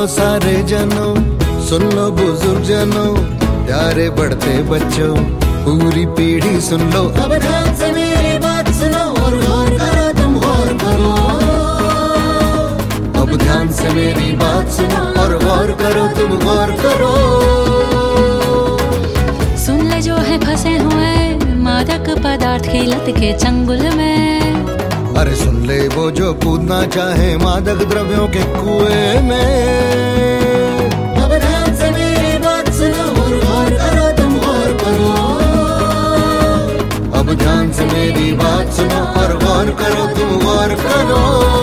सारे जनों, सुन लो बुजुर्ग जनों, प्यारे बढ़ते बच्चों, पूरी पीढ़ी सुन लो। अब ध्यान से मेरी बात सुनो और गौर करो, तुम गौर करो। अब ध्यान से मेरी बात सुनो और गौर करो, तुम गौर करो। सुन ले जो है फंसे हुए मादक पदार्थ की लत के चंगुल में। अरे सुन ले वो जो कूदना चाहे मादक द्रव्यों के कुएं में। अब ध्यान से मेरी बात सुनो और गौर करो, तुम गौर करो। अब ध्यान से मेरी बात सुनो और गौर करो, तुम गौर करो।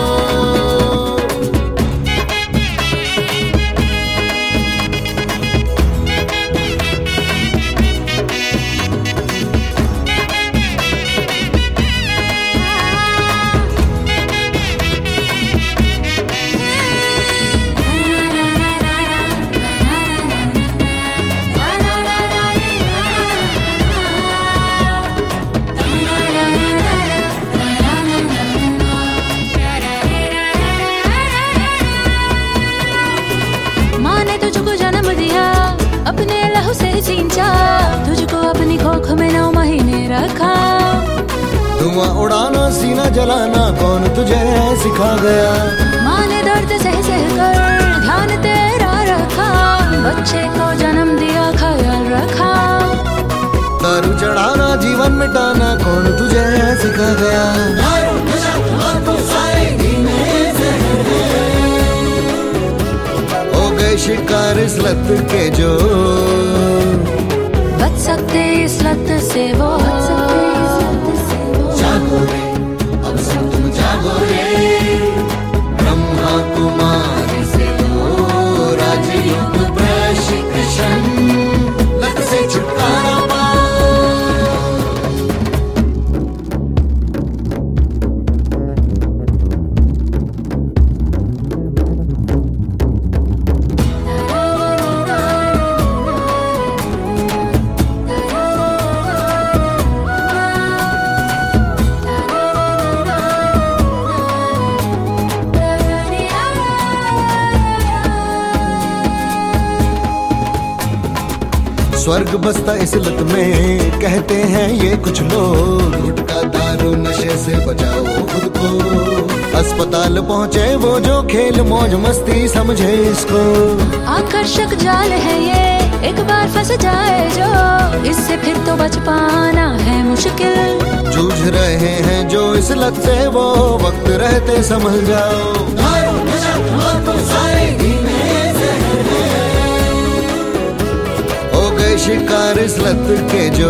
अपने लहू से सींचा, तुझको अपनी कोख में 9 महीने रखा। धुआं उड़ाना सीना जलाना कौन तुझे सिखा गया। माँ ने दर्द सह कर ध्यान तेरा रखा, बच्चे को जन्म दिया ख्याल रखा। दारू चढ़ाना जीवन मिटाना कौन तुझे सिखा गया। शिकार इस लत के जो बच सकते इस लत से वो। जागो रे अब सब तुम जागो रे, ब्रह्मा कुमारी से लो राजयोग प्रशिक्षण, लत से छुटकारा पाओ। स्वर्ग बसता इस लत में कहते हैं ये कुछ लोग, गुटखा दारू नशे से बचाओ खुद को। अस्पताल पहुँचे वो जो खेल मौज मस्ती समझे इसको। आकर्षक जाल है ये, एक बार फंस जाए जो, इससे फिर तो बच पाना है मुश्किल। जूझ रहे हैं जो इस लत से वो वक्त रहते संभल जाओ। दारू नशा तो सारे शिकार इस लत के जो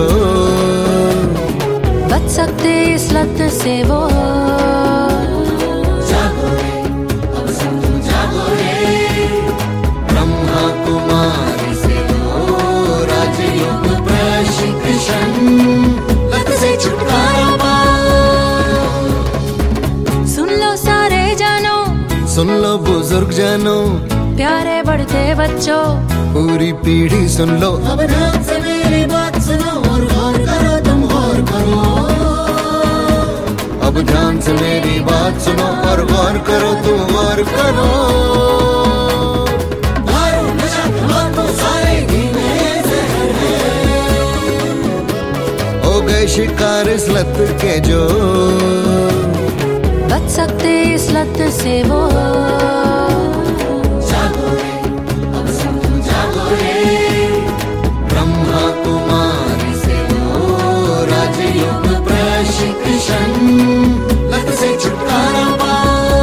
बच सकते इस लत से वो। जागो रे अब सब तुम जागो रे, ब्रह्मा कुमारी से लो राजयोग प्रशिक्षण, लत से छुटकारा पाओ। सुन लो सारे जानो, सुन लो बुजुर्ग जनों, प्यारे बढ़ते बच्चों, पूरी पीढ़ी सुन लो। अब ध्यान से मेरी बात सुनो और गौर करो, तुम गौर करो। अब ध्यान से मेरी बात सुनो और गौर करो, तुम गौर करो। दारू नशा तो सारे धीमे जहर है, हो गए शिकार इस लत के जो बच सकते इस लत से वो। ब्रह्मा कुमारी से लो राजयोग प्रशिक्षण, लत से छुटकारा पाओ।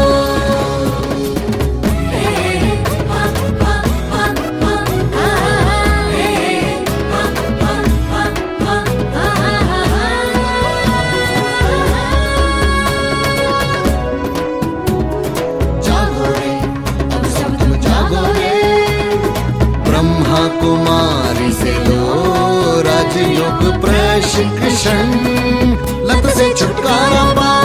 जागो रे अब सब तुम जागो रे, ब्रह्मा कुमारी से लो राजयोग प्रशिक्षण, लत से छुटकारा पाओ।